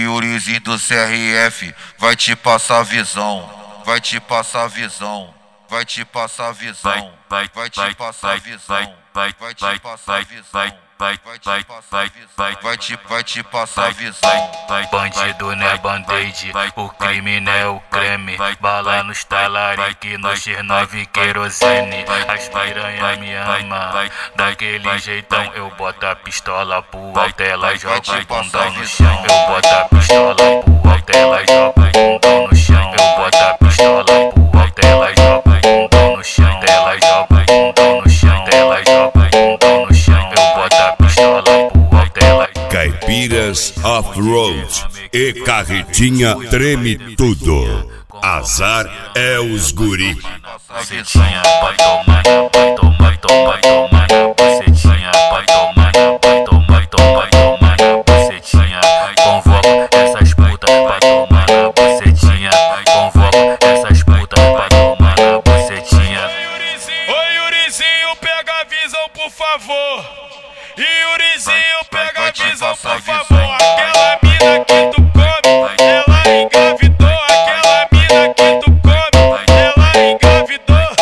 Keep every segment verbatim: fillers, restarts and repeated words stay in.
Yurizinho do C R F vai te passar visão, vai te passar visão, vai te passar visão, vai te passar visão, vai te passar visão, vai te passar visão, vai te vai te passar visão. Bandido não é band-aid, o crime não é o creme. Bala nos talarique, no X nove querosene. As piranha me ama, daquele jeitão. Eu boto a pistola pro alto, ela joga o bundão no chão. Eu boto a pistola pro alto, ela joga o bundão no chão. Eu boto a pistola pro alto, ela joga o bundão no chão. Ela joga o bundão no chão, ela joga o bundão no chão. Eu boto a pistola pro alto, ela. Caipiras Off-Road e Carretinha treme tudo. Azar é os guri. Bucetinha, vai tomar na, vai tomar, vai tomar na bucetinha, vai tomar na, vai tomar, vai tomar na bucetinha. Convoca essas putas, vai tomar na bucetinha. Convoca essas putas, vai tomar na bucetinha. Oi, Yurizinho, pega a visão, por favor. Yurizinho, pega a visão, por favor. Aquela mina que tu come, ela engravidou. Aquela mina que tu come, ela engravidou.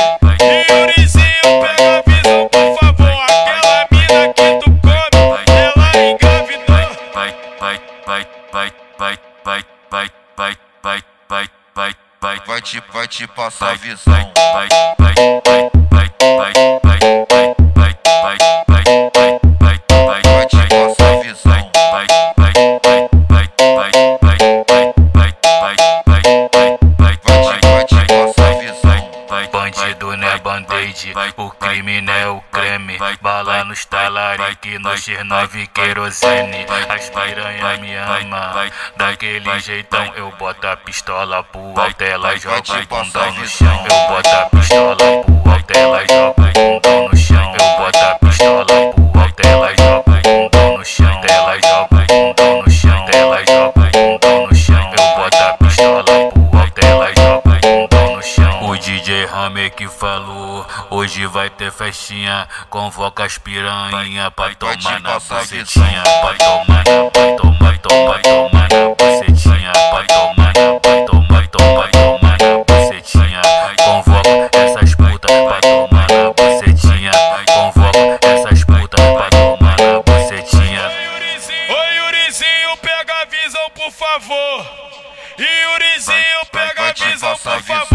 Yurizinho, pega a visão, por favor. Aquela mina que tu come, ela engravidou. Vai, vai, vai, vai, vai, vai, vai, vai, vai, vai, vai, vai, Vai te vai te passar visão. vai, vai, vai, vai, vai, vai, vai, vai, vai, vai, vai, vai, vai, Vai te passar visão. vai, vai, vai, vai, vai, vai, vai, vai, vai, vai, vai, Vai te vai te passar visão. Bandido não é band-aid, o crime não é o creme. Bala nos talarique, no X nove querosene. As piranha me ama, daquele jeitão. Eu boto a pistola pro alto, ela joga o bundão no chão. Eu boto a pistola pro alto, ela joga o bundão no chão. Eu boto a pistola pro alto, ela joga o bundão no chão. Ela joga o bundão no chão. Ela joga o bundão no chão. Eu boto a pistola pro alto, ela joga o bundão no chão. O D J Rame que falou, hoje vai ter festinha. Convoca as piranha pra tomar na bucetinha. Vai tomar na, vai tomar, tomar, tomar na bucetinha. Vai tomar na, vai tomar, tomar, tomar na bucetinha. Convoca essas putas pra tomar na bucetinha. Convoca essas putas pra tomar na bucetinha. Oi, Yurizinho, pega a visão, por favor. Yurizinho, pega a visão, por favor.